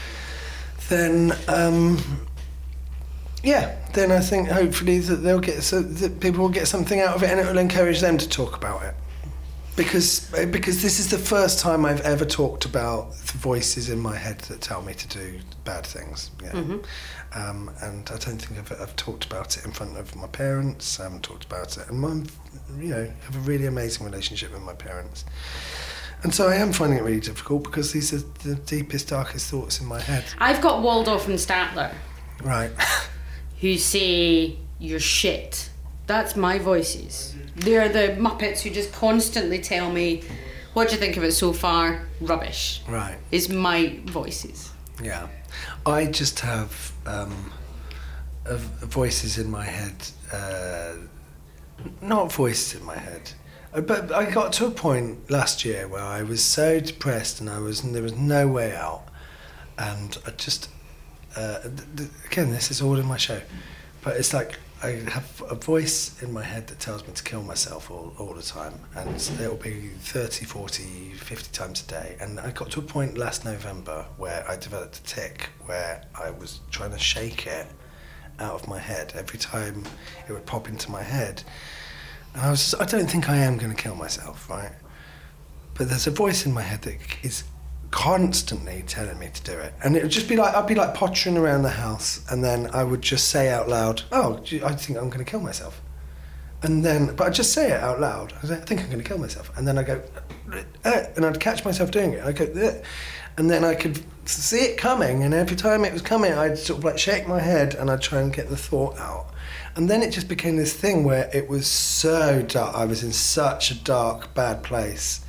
then um, yeah, then I think hopefully that they'll get so that people will get something out of it, and it will encourage them to talk about it. Because because this is the first time I've ever talked about the voices in my head that tell me to do bad things. Yeah. Mm-hmm. Um, and I don't think I've, I've talked about it in front of my parents. I haven't talked about it. And mum, you know, have a really amazing relationship with my parents. And so I am finding it really difficult because these are the deepest, darkest thoughts in my head. I've got Waldorf and Statler. Right. Who say, you're shit. That's my voices. They're the Muppets who just constantly tell me, what do you think of it so far? Rubbish. Right. Is my voices. Yeah. I just have um, uh, voices in my head, uh, not voices in my head, but I got to a point last year where I was so depressed and I was and there was no way out, and I just, uh, th- th- again, this is all in my show, but it's like, I have a voice in my head that tells me to kill myself all, all the time, and it'll be thirty, forty, fifty times a day. And I got to a point last November where I developed a tic where I was trying to shake it out of my head every time it would pop into my head. And I was just, I don't think I am going to kill myself, right? But there's a voice in my head that is constantly telling me to do it, and it would just be like I'd be like pottering around the house, and then I would just say out loud, "Oh, I think I'm going to kill myself," and then, but I'd just say it out loud. I think I'm going to kill myself, and then I go, eh, and I'd catch myself doing it. I go, eh, and then I could see it coming, and every time it was coming, I'd sort of like shake my head, and I'd try and get the thought out, and then it just became this thing where it was so dark. I was in such a dark, bad place.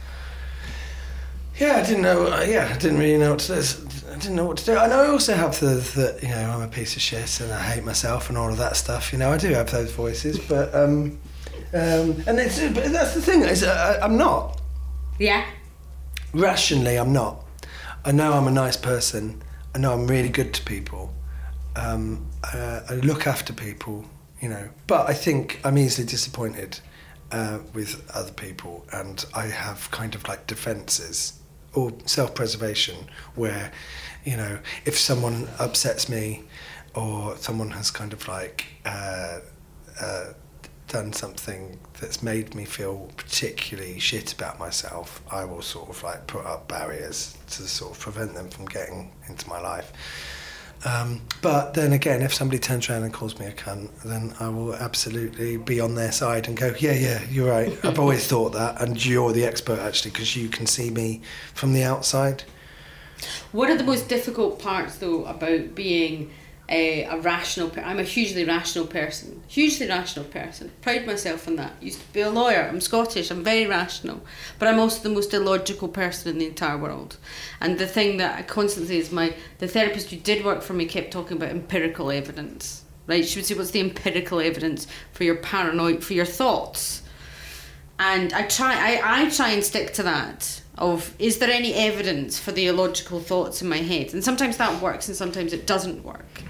Yeah, I didn't know. Uh, yeah, I didn't really know what to do. I didn't know what to do. And I also have the, the, you know, I'm a piece of shit and I hate myself and all of that stuff. You know, I do have those voices, but um, um, and it's but that's the thing is uh, I'm not. Yeah. Rationally, I'm not. I know I'm a nice person. I know I'm really good to people. Um, uh, I look after people, you know. But I think I'm easily disappointed uh, with other people, and I have kind of like defences. Or self-preservation, where, you know, if someone upsets me, or someone has kind of like uh, uh, done something that's made me feel particularly shit about myself, I will sort of like put up barriers to sort of prevent them from getting into my life. Um, but then again, if somebody turns around and calls me a cunt, then I will absolutely be on their side and go, yeah, yeah, you're right. I've always thought that, and you're the expert actually, because you can see me from the outside. One of the most difficult parts, though, about being a, a rational... Per- I'm a hugely rational person. Hugely rational person. Pride myself on that. Used to be a lawyer. I'm Scottish. I'm very rational. But I'm also the most illogical person in the entire world. And the thing that I constantly is my... The therapist who did work for me kept talking about empirical evidence. Right? She would say, what's the empirical evidence for your paranoid... for your thoughts? And I try... I, I try and stick to that. Of, is there any evidence for the illogical thoughts in my head? And sometimes that works and sometimes it doesn't work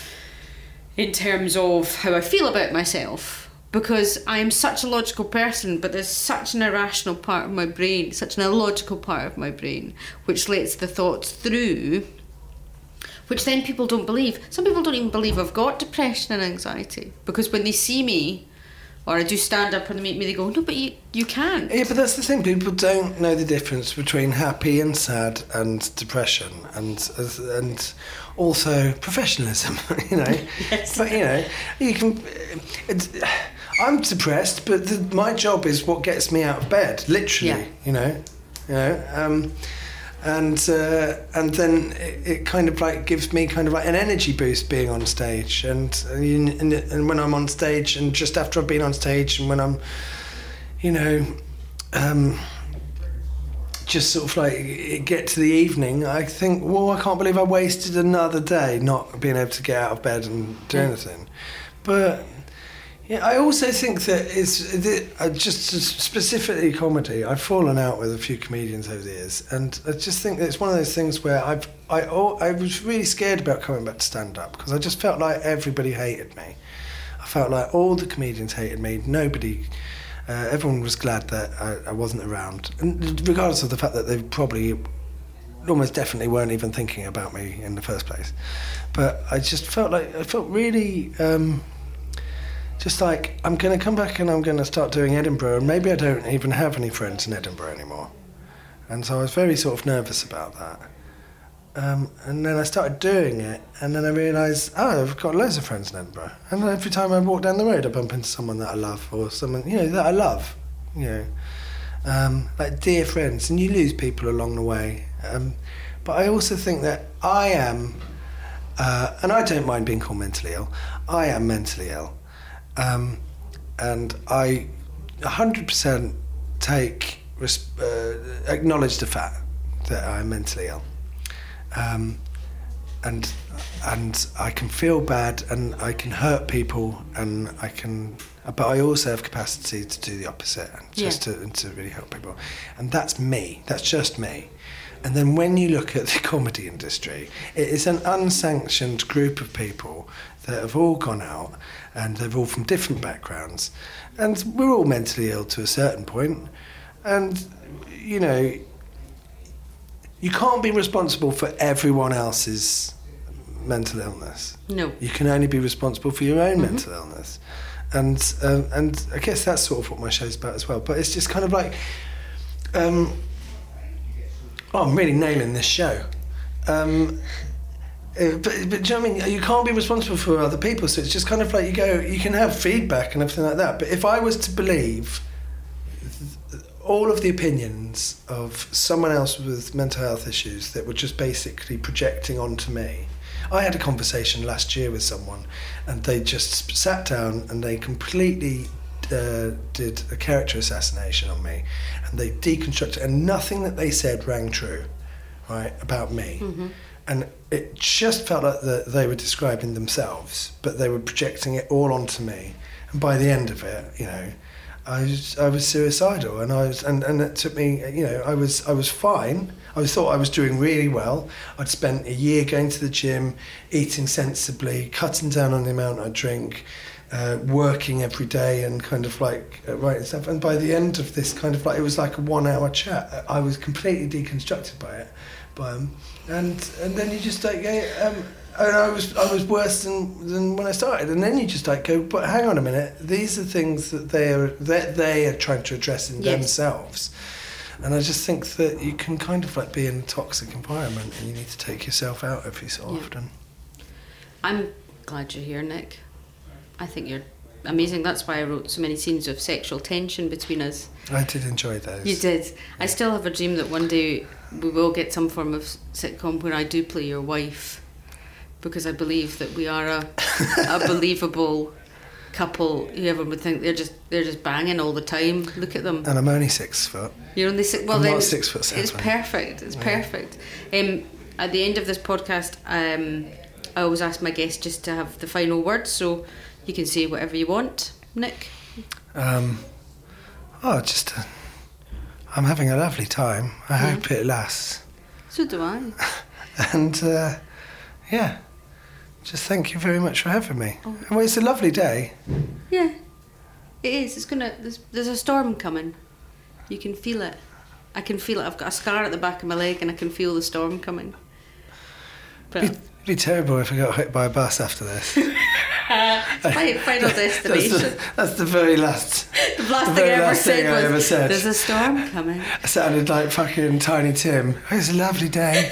in terms of how I feel about myself, because I am such a logical person, but there's such an irrational part of my brain, such an illogical part of my brain, which lets the thoughts through, which then people don't believe. Some people don't even believe I've got depression and anxiety, because when they see me, or I do stand up and they meet me, they go, no, but you, you can't. Yeah, but that's the thing. People don't know the difference between happy and sad and depression and and also professionalism, you know. Yes. But, you know, you can... It's, I'm depressed, but the, my job is what gets me out of bed, literally, yeah. you know. You know, um, and uh, and then it, it kind of like gives me kind of like an energy boost being on stage, and and, and when I'm on stage, and just after I've been on stage, and when I'm, you know, um, just sort of like get to the evening, I think, well, I can't believe I wasted another day not being able to get out of bed and do anything, but. Yeah, I also think that it's that, uh, just specifically comedy. I've fallen out with a few comedians over the years, and I just think that it's one of those things where I've I oh, I was really scared about coming back to stand up because I just felt like everybody hated me. I felt like all the comedians hated me. Nobody, uh, everyone was glad that I, I wasn't around, and regardless of the fact that they probably almost definitely weren't even thinking about me in the first place. But I just felt like I felt really. Um, Just like, I'm going to come back and I'm going to start doing Edinburgh, and maybe I don't even have any friends in Edinburgh anymore. And so I was very sort of nervous about that. Um, and then I started doing it, and then I realised, oh, I've got loads of friends in Edinburgh. And every time I walk down the road, I bump into someone that I love, or someone, you know, that I love, you know. Um, like dear friends, and you lose people along the way. Um, but I also think that I am, uh, and I don't mind being called mentally ill, I am mentally ill. Um, and I one hundred percent take, uh, acknowledge the fact that I'm mentally ill. Um, and and I can feel bad and I can hurt people and I can, but I also have capacity to do the opposite and just yeah. to, and to really help people. And that's me, that's just me. And then when you look at the comedy industry, it is an unsanctioned group of people that have all gone out, and they're all from different backgrounds, and we're all mentally ill to a certain point. And, you know, you can't be responsible for everyone else's mental illness. No. You can only be responsible for your own mm-hmm. mental illness. And um, and I guess that's sort of what my show's about as well. But it's just kind of like... Um, oh, I'm really nailing this show. Um, Uh, but, but do you know what I mean? You can't be responsible for other people, so it's just kind of like you go, you can have feedback and everything like that, but if I was to believe th- all of the opinions of someone else with mental health issues that were just basically projecting onto me. I had a conversation last year with someone, and they just sat down and they completely uh, did a character assassination on me, and they deconstructed, and nothing that they said rang true, right, about me. Mm-hmm. And it just felt like that they were describing themselves, but they were projecting it all onto me. And by the end of it, you know, I was I was suicidal, and I was and, and it took me, you know, I was I was fine. I thought I was doing really well. I'd spent a year going to the gym, eating sensibly, cutting down on the amount I drink, uh, working every day, and kind of like uh, writing stuff. And by the end of this, kind of like it was like a one-hour chat. I was completely deconstructed by it. By them. And and then you just like um, and I was I was worse than than when I started, and then you just like go, but hang on a minute, these are things that they are that they are trying to address in yes. themselves, and I just think that you can kind of like be in a toxic environment, and you need to take yourself out every so yeah. often. I'm glad you're here, Nick. I think you're amazing. That's why I wrote so many scenes of sexual tension between us. I did enjoy those. You did. I still have a dream that one day we will get some form of sitcom where I do play your wife, because I believe that we are a, a believable couple. Whoever would think they're just they're just banging all the time. Look at them. And I'm only six foot. You're only six. Well, I'm then not six foot seven. It's perfect. It's yeah. perfect. Um, at the end of this podcast, um, I always ask my guests just to have the final word, so you can say whatever you want. Nick. Um. Oh, just. Uh, I'm having a lovely time. I yeah. hope it lasts. So do I. And uh, yeah, just thank you very much for having me. Oh. Well, it's a lovely day. Yeah, it is. It's gonna. There's, there's a storm coming. You can feel it. I can feel it. I've got a scar at the back of my leg, and I can feel the storm coming. But it'd be, it'd be terrible if I got hit by a bus after this. Final destination. That's the, that's the very last. The last the thing I ever last said thing was, I ever said. "There's a storm coming." I sounded like fucking Tiny Tim. Oh, it's a lovely day.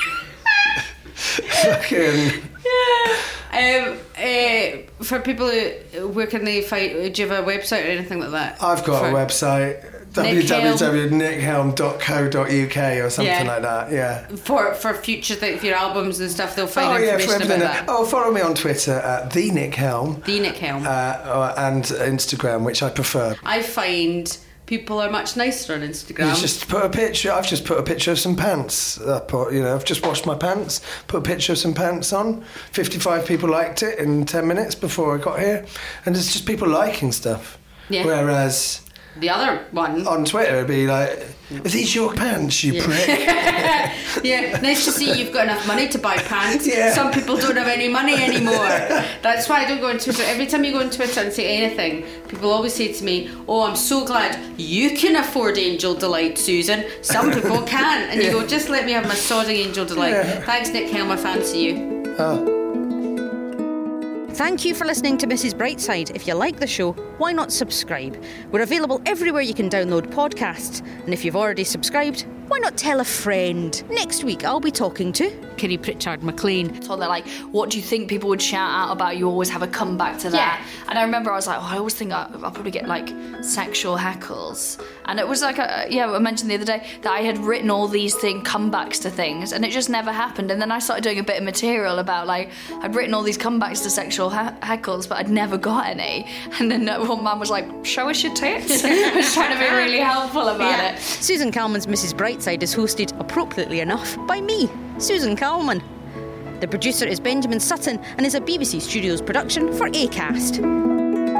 Fucking. Yeah. Um. Uh, for people who, where can they find? Do you have a website or anything like that? I've got for a website. w w w dot nick helm dot co dot u k or something yeah. like that, yeah. For for future things, for your albums and stuff, they'll find oh, information yeah, for about that. Oh, follow me on Twitter at the Nick Helm. The Nick Helm. Uh, and Instagram, which I prefer. I find people are much nicer on Instagram. You just put a picture. I've just put a picture of some pants up. You know, I've just washed my pants. Put a picture of some pants on. fifty-five people liked it in ten minutes before I got here, and it's just people liking stuff. Yeah. Whereas. The other one on Twitter would be like, "Are these your pants, you yeah. prick?" Yeah, nice to see you've got enough money to buy pants. Yeah. Some people don't have any money anymore. That's why I don't go on Twitter. Every time you go on Twitter and say anything, people always say to me, "Oh, I'm so glad you can afford Angel Delight, Susan. Some people can't." And you go, "Just let me have my sodding Angel Delight." Yeah. Thanks, Nick Helm. I fancy you. Oh. Thank you for listening to Missus Brightside. If you like the show, why not subscribe? We're available everywhere you can download podcasts. And if you've already subscribed, why not tell a friend? Next week, I'll be talking to Kerry Pritchard McLean. So they're like, what do you think people would shout out about? You always have a comeback to that. Yeah. And I remember I was like, oh, I always think I'll, I'll probably get like sexual heckles. And it was like, a, yeah, I mentioned the other day that I had written all these thing comebacks to things, and it just never happened. And then I started doing a bit of material about like, I'd written all these comebacks to sexual he- heckles, but I'd never got any. And then one man was like, show us your tits. I was trying to be really helpful about yeah. it. Susan Calman's Missus Brightside is hosted, appropriately enough, by me, Susan Calman. The producer is Benjamin Sutton and is a B B C Studios production for Acast.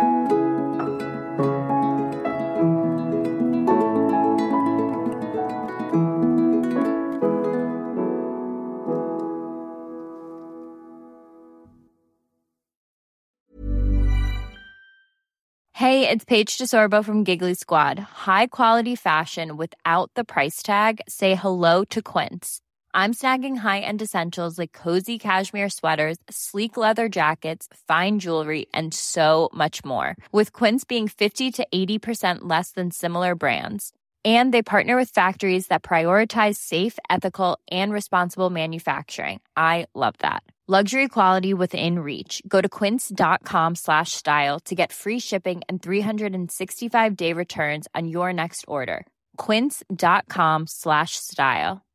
Hey, it's Paige DeSorbo from Giggly Squad. High quality fashion without the price tag. Say hello to Quince. I'm snagging high-end essentials like cozy cashmere sweaters, sleek leather jackets, fine jewelry, and so much more. With Quince being fifty to eighty percent less than similar brands. And they partner with factories that prioritize safe, ethical, and responsible manufacturing. I love that. Luxury quality within reach. Go to quince.com slash style to get free shipping and three sixty-five day returns on your next order. Quince.com slash style.